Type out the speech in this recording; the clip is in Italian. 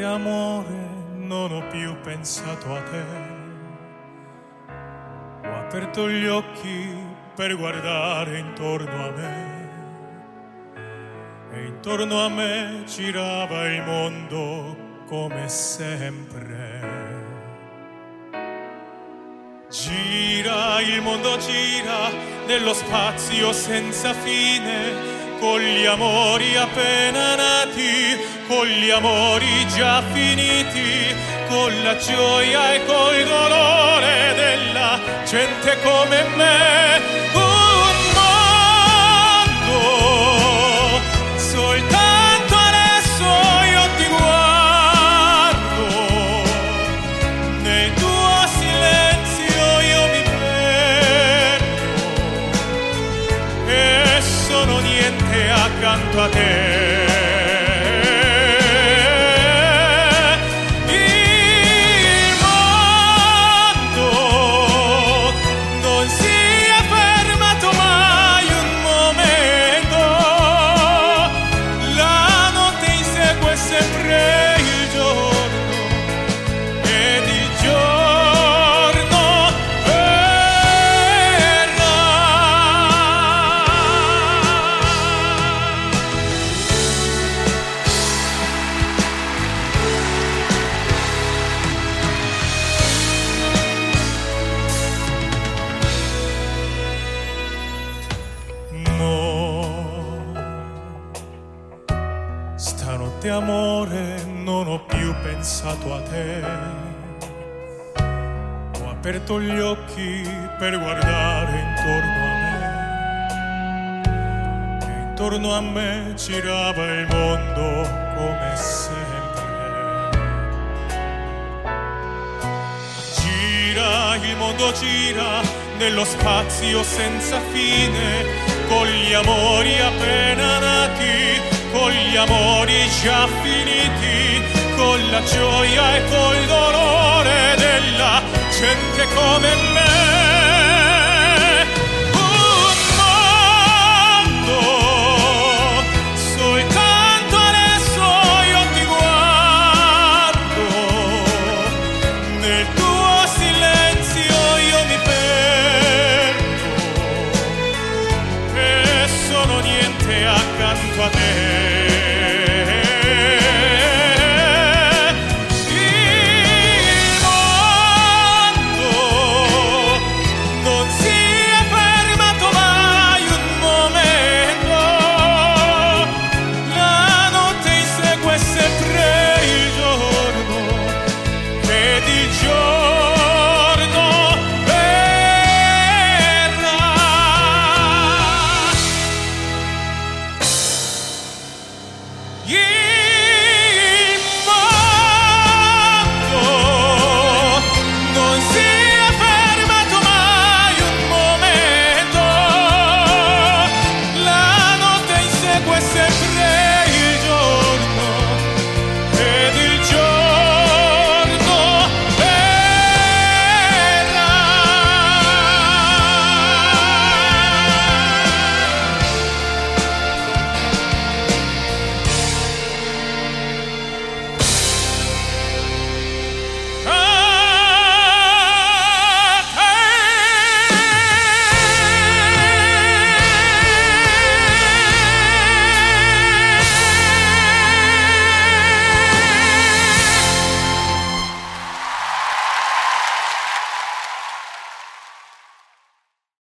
Stanotte amore non ho più pensato a te, ho aperto gli occhi per guardare intorno a me e intorno a me girava il mondo come sempre. Gira, il mondo gira nello spazio senza fine, con gli amori appena nati, con gli amori già finiti, con la gioia e col dolore della gente come me. Un mondo, soltanto adesso io ti guardo, nel tuo silenzio io mi perdo e sono niente accanto a te. Stanotte amore non ho più pensato a te, ho aperto gli occhi per guardare intorno a me e intorno a me girava il mondo come sempre. Gira, il mondo gira nello spazio senza fine, con gli amori appena nati, con gli amori già finiti, con la gioia e col dolore della gente come me.